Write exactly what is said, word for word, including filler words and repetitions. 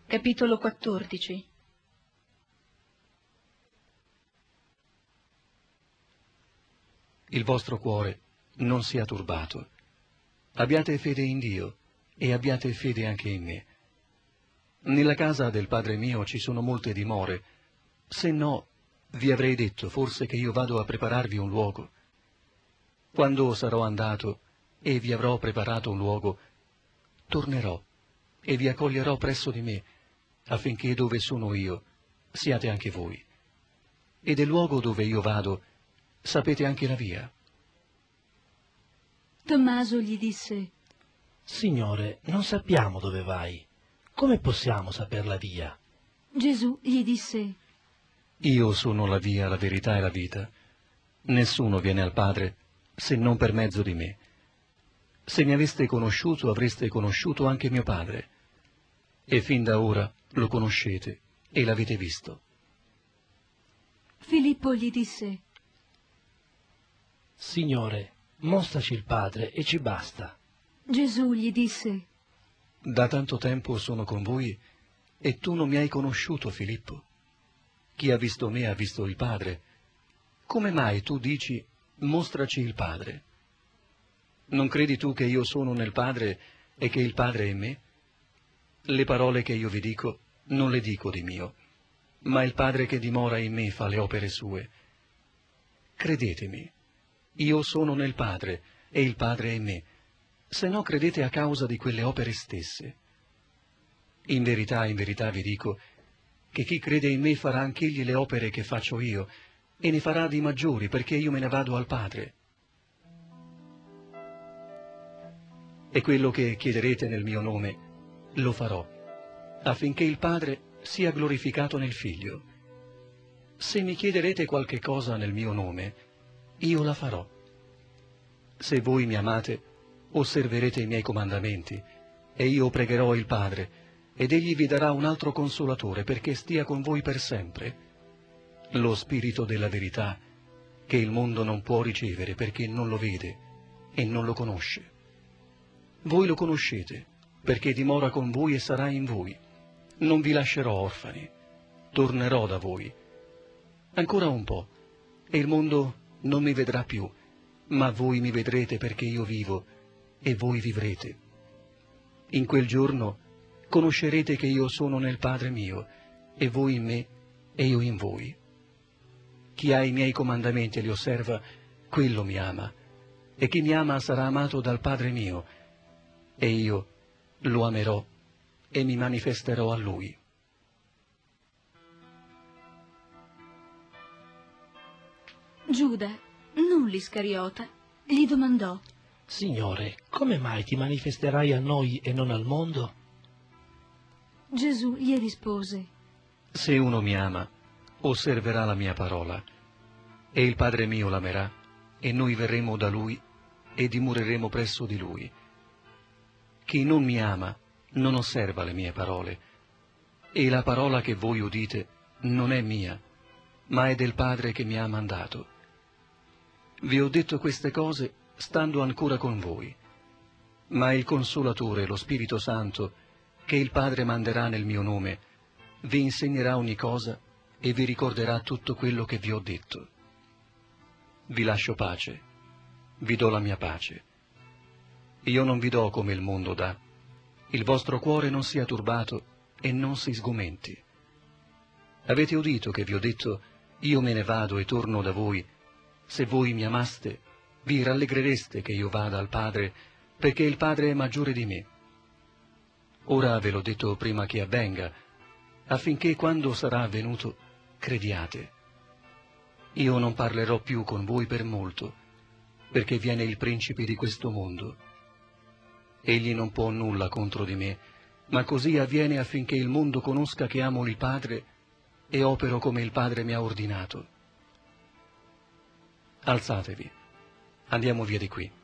Capitolo quattordici. Il vostro cuore non sia turbato. Abbiate fede in Dio e abbiate fede anche in me. Nella casa del Padre mio ci sono molte dimore, se no vi avrei detto forse che io vado a prepararvi un luogo. Quando sarò andato e vi avrò preparato un luogo, tornerò e vi accoglierò presso di me, affinché dove sono io siate anche voi. E del luogo dove io vado sapete anche la via. Tommaso gli disse: Signore, non sappiamo dove vai. Come possiamo saper la via? Gesù gli disse: Io sono la via, la verità e la vita. Nessuno viene al Padre se non per mezzo di me. Se mi aveste conosciuto, avreste conosciuto anche mio Padre. E fin da ora lo conoscete e l'avete visto. Filippo gli disse: Signore, mostraci il Padre e ci basta. Gesù gli disse: Da tanto tempo sono con voi e tu non mi hai conosciuto, Filippo. Chi ha visto me ha visto il Padre. Come mai tu dici, mostraci il Padre? Non credi tu che io sono nel Padre e che il Padre è in me? Le parole che io vi dico non le dico di mio, ma il Padre che dimora in me fa le opere sue. Credetemi, io sono nel Padre e il Padre è in me, se no credete a causa di quelle opere stesse. In verità, in verità vi dico che chi crede in me farà anch'egli le opere che faccio io, e ne farà di maggiori, perché io me ne vado al Padre. E quello che chiederete nel mio nome lo farò, affinché il Padre sia glorificato nel Figlio. Se mi chiederete qualche cosa nel mio nome, io la farò. Se voi mi amate, osserverete i miei comandamenti, e io pregherò il Padre, ed egli vi darà un altro consolatore, perché stia con voi per sempre, lo Spirito della verità, che il mondo non può ricevere, perché non lo vede e non lo conosce. Voi lo conoscete, perché dimora con voi e sarà in voi. Non vi lascerò orfani, tornerò da voi. Ancora un po', e il mondo non mi vedrà più, ma voi mi vedrete perché io vivo, e voi vivrete. In quel giorno conoscerete che io sono nel Padre mio, e voi in me, e io in voi. Chi ha i miei comandamenti e li osserva, quello mi ama, e chi mi ama sarà amato dal Padre mio, e io lo amerò e mi manifesterò a lui. Giuda, non l'Iscariota, gli domandò: Signore, come mai ti manifesterai a noi e non al mondo? Gesù gli rispose: Se uno mi ama, osserverà la mia parola, e il Padre mio l'amerà, e noi verremo da lui e dimoreremo presso di lui. Chi non mi ama non osserva le mie parole, e la parola che voi udite non è mia, ma è del Padre che mi ha mandato. Vi ho detto queste cose stando ancora con voi, ma il Consolatore, lo Spirito Santo, che il Padre manderà nel mio nome, vi insegnerà ogni cosa e vi ricorderà tutto quello che vi ho detto. Vi lascio pace, vi do la mia pace. Io non vi do come il mondo dà. Il vostro cuore non sia turbato e non si sgomenti. Avete udito che vi ho detto, io me ne vado e torno da voi. Se voi mi amaste, vi rallegrereste che io vada al Padre, perché il Padre è maggiore di me. Ora ve l'ho detto prima che avvenga, affinché quando sarà avvenuto crediate. Io non parlerò più con voi per molto, perché viene il principe di questo mondo. Egli non può nulla contro di me, ma così avviene affinché il mondo conosca che amo il Padre e opero come il Padre mi ha ordinato. Alzatevi, andiamo via di qui.